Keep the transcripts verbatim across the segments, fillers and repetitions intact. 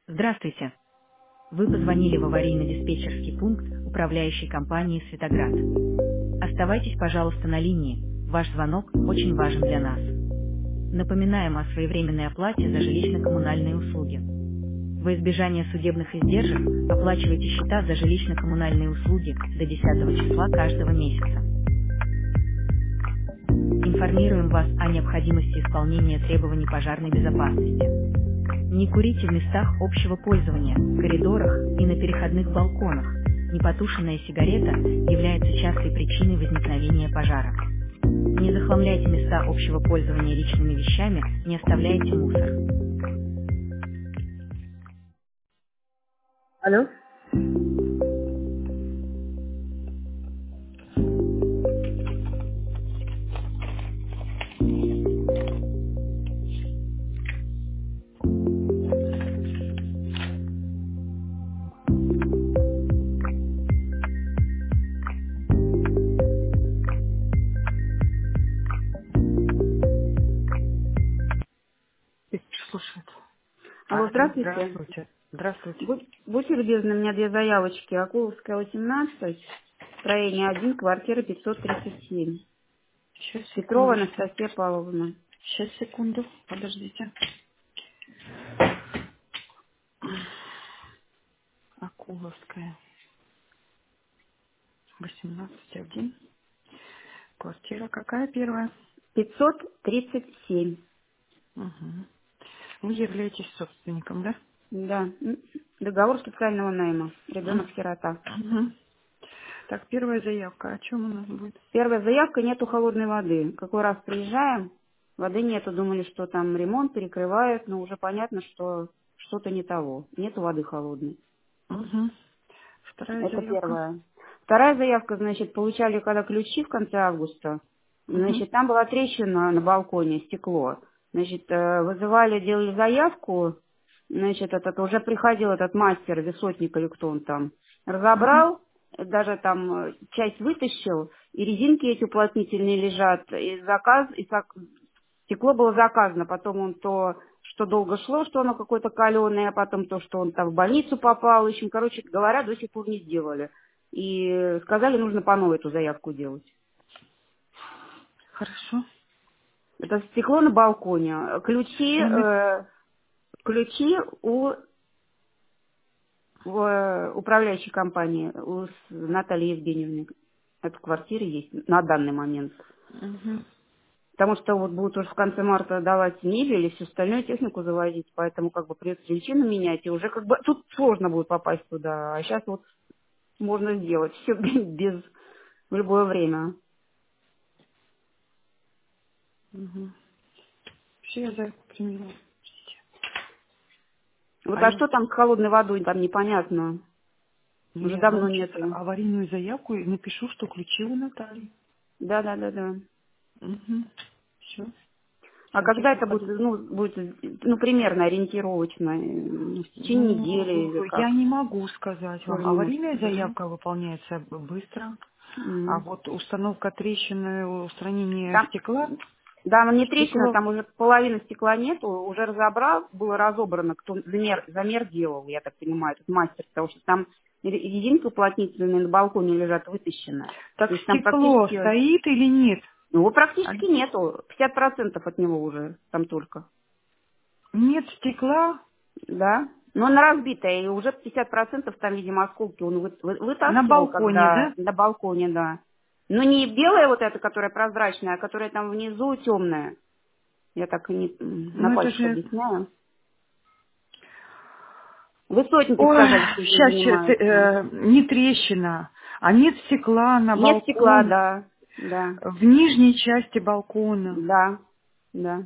Здравствуйте. Вы позвонили в аварийно-диспетчерский пункт управляющей компании «Светоград». Оставайтесь, пожалуйста, на линии. Ваш звонок очень важен для нас. Напоминаем о своевременной оплате за жилищно-коммунальные услуги. Во избежание судебных издержек оплачивайте счета за жилищно-коммунальные услуги до десятого числа каждого месяца. Информируем вас о необходимости исполнения требований пожарной безопасности. Не курите в местах общего пользования, коридорах и на переходных балконах. Непотушенная сигарета является частой причиной возникновения пожара. Не захламляйте места общего пользования личными вещами, не оставляйте мусор. Алло? Слушает. Алло, Алло, здравствуйте. здравствуйте. Здравствуйте. Будь, будьте любезны, у меня две заявочки. Акуловская, восемнадцать, строение один, квартира пятьсот тридцать семь. Сейчас, Петрова секундочку. Анастасия Павловна. Сейчас, секунду. Подождите. Акуловская. восемнадцать один. Квартира какая первая? пятьсот тридцать семь. Угу. Вы являетесь собственником, да? Да. М, Договор социального найма. М. Ребенок-сирота. Мгм. Так, первая заявка. О чем у нас будет? Первая заявка: нету холодной воды. Какой раз приезжаем, воды нету. Думали, что там ремонт перекрывают, но уже понятно, что что-то не того. Нету воды холодной. Угу. Вторая Это заявка. первое. Вторая заявка, значит, получали, когда ключи в конце августа. Угу. Значит, там была трещина на балконе, стекло. Значит, э, вызывали, делали заявку. Значит, этот уже приходил этот мастер, высотник или кто он там, Угу. разобрал, даже там э, часть вытащил, и резинки эти уплотнительные лежат, и заказ, и сак- стекло было заказано, потом он то, что долго шло, что оно какое-то каленое, а потом то, что он там в больницу попал. В общем, короче говоря, до сих пор не сделали. И сказали, нужно по новой эту заявку делать. Хорошо. Это стекло на балконе. Ключи, Номер. э, ключи у в, э, управляющей компании, у с- Натальи Евгеньевны. Это в квартире есть на данный момент. Угу. Потому что вот будут уже в конце марта давать мебель и всю остальную технику завозить, поэтому как бы придется личину менять, и уже как бы тут сложно будет попасть туда, а сейчас вот можно сделать все без, в любое время. Угу. Все, я заявку приняла. Вот а Алло. что там с холодной водой, там непонятно, уже Я давно вам сейчас нету. аварийную заявку и напишу, что ключи у Натальи. Да, да, да, да. Угу. Все. А Сейчас когда я это будет, подумаю. ну, будет, ну, примерно ориентировочно, э, ну, в течение недели или Ну, я как? не могу сказать Тоже вам. не можете Аварийная сказать, да? заявка выполняется б- быстро, а М. вот установка трещины, устранение Там, стекла, да, но не трещина, стекло. там уже половины стекла нету, уже разобрал, было разобрано, кто замер, замер делал, я так понимаю, этот мастер, потому что там ре- резинка уплотнительная на балконе лежат вытащенная. Так То есть там стекло практически, стоит или нет? ну, его А, практически нету, пятьдесят процентов от него уже там только, нет стекла да. Но она разбитая, и уже пятьдесят процентов там, видимо, осколки он вы- вы- на вытаскивал, балконе, когда да? на балконе, да. Но не белая вот эта, которая прозрачная, а которая там внизу темная. Я так и не м, на Ну это пальцах же... объясняю. Высотники Ой, сказали, что этим сейчас, сейчас, занимаются. э, не трещина, а нет стекла на Нет стекла, балконе. да, да, В нижней части балкона. да, да.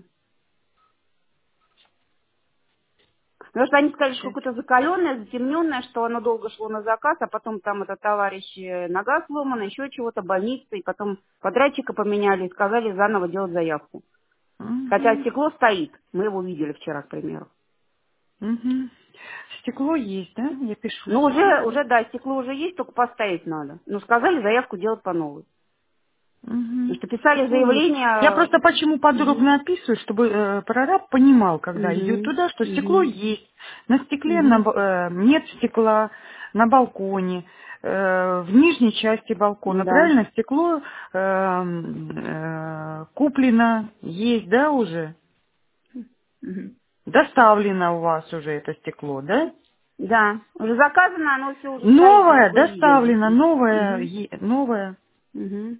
Потому что они сказали, что Щас. какое-то закаленное, затемненное, что оно долго шло на заказ, а потом там этот товарищ э, нога сломана, еще чего-то, больница, и потом подрядчика поменяли и сказали заново делать заявку. Хотя Мгм. стекло стоит, мы его видели вчера, к примеру. Мгм. Стекло есть, да? Я пишу Ну, уже, стекло. уже, да, стекло уже есть, только поставить надо. Ну, сказали заявку делать по новой. Мгм. И что писали Ну, вот. Я заявление. просто почему подробно описываю, чтобы э, прораб понимал, когда идет Угу. туда, что стекло Угу. есть. На стекле на Угу. ба- э, нет стекла, на балконе, э, в нижней части балкона. Да. Правильно, стекло э, э, куплено, есть, да, уже? Мгм. Доставлено у вас уже это стекло, да? Да. Уже заказано, оно все уже стоит, вы, Новое вы видели. доставлено, новое, Угу. е- новое Угу.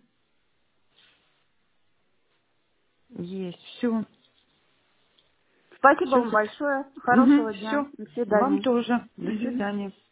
есть, все, Спасибо все. вам большое. Угу, Хорошего дня. все. До Вам свидания. тоже. До Мгм. свидания.